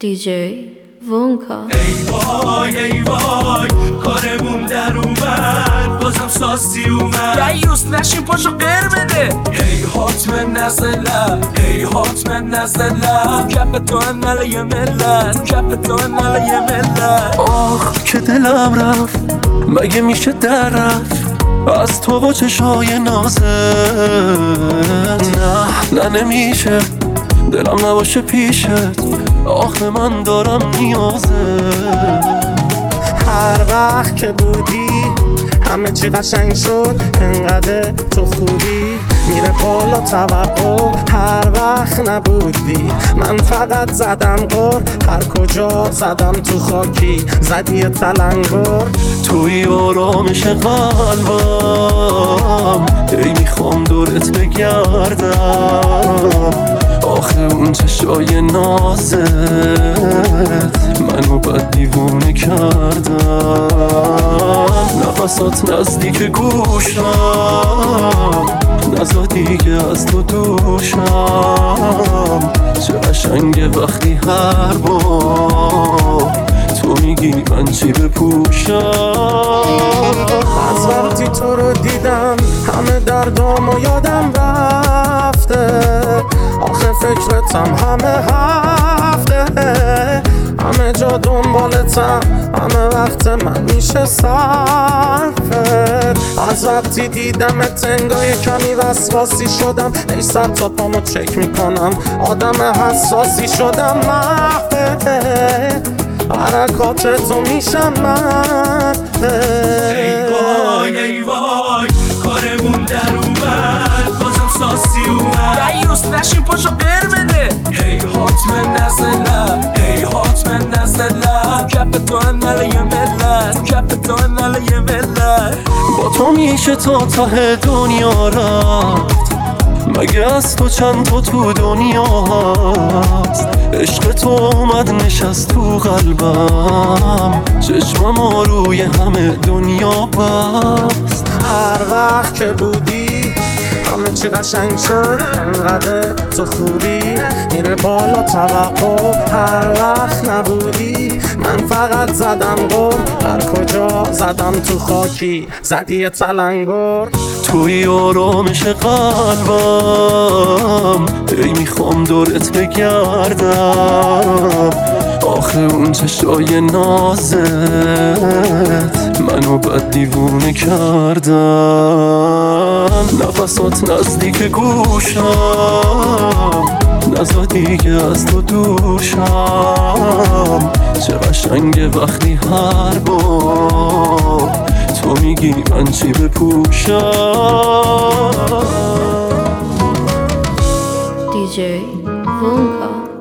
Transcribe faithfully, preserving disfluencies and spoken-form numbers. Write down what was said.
دی جی وونکا. ای وای ای وای کارمون در اومد، بازم ساسی اومد. دیوس نشین پاشو غیر بده. ای حتم نزله ای حتم نزله، کپ تو انال یه ملت، کپ تو انال یه ملت. آخ که دلم رفت، مگه میشه در رفت از تو با چشای نازت؟ نه نه نمیشه دلم نباشه پیشت، آخه من دارم نیازت. هر وقت که بودی همه چی قشنگ شد، انقدر تو خوبی میره بالا توقع. هر وقت نبودی من فقط زدم غر، هر کجا زدم تو خاکی زدی یه تلنگر. توی آرامش قلبم ای میخوام دورت بگردم، آخه اون چشای نازت منو بد دیوونه کردم. نفسات نزدیک گوشم، نزا دیگه از تو دوشم. چه قشنگه وقتی هر بار تو میگی من چی بپوشم. از وقتی تو رو دیدم همه دردامو یادم رفته، آخه فکرتم همه هفته، همه جا دنبالتم، همه وقت من میشه صرفت. از وقتی دیدمت انگار کمی وسواسی شدم، ای سر تا پامو چک میکنم، آدم حساسی شدم. محبه حرکات تو میشم من. ای وای ای وای کارمون در اومد، بازم ساسی اومد. دیوس نشین پاشو غیر بده. ای حتم نزله ای حتم نزله، کپ تو انال یه ملت، کپ تو انال یه ملت. با تو میشه تا ته دنیا رفت، مگه از تو چند تا تو دنیا هست؟ عشق تو اومد نشست تو قلبم، چشمم روی همه دنیا بست. هر وقت که بودی همه چی قشنگ شد، انقدر تو خوبی میره بالا توقع. هر وقت نبودی من فقط زدم غر، هر کجا زدم تو خاکی زدی یه تلنگر. توی آرامش قلبم ای میخوام دورت بگردم، آخه اون چشای نازت منو بد دیوونه کردم. نفسات نزدیک گوشم، نزا دیگه از تو دوشم. چه قشنگه وقتی هر بار تو میگی من چی بپوشم. دی جی وونکا.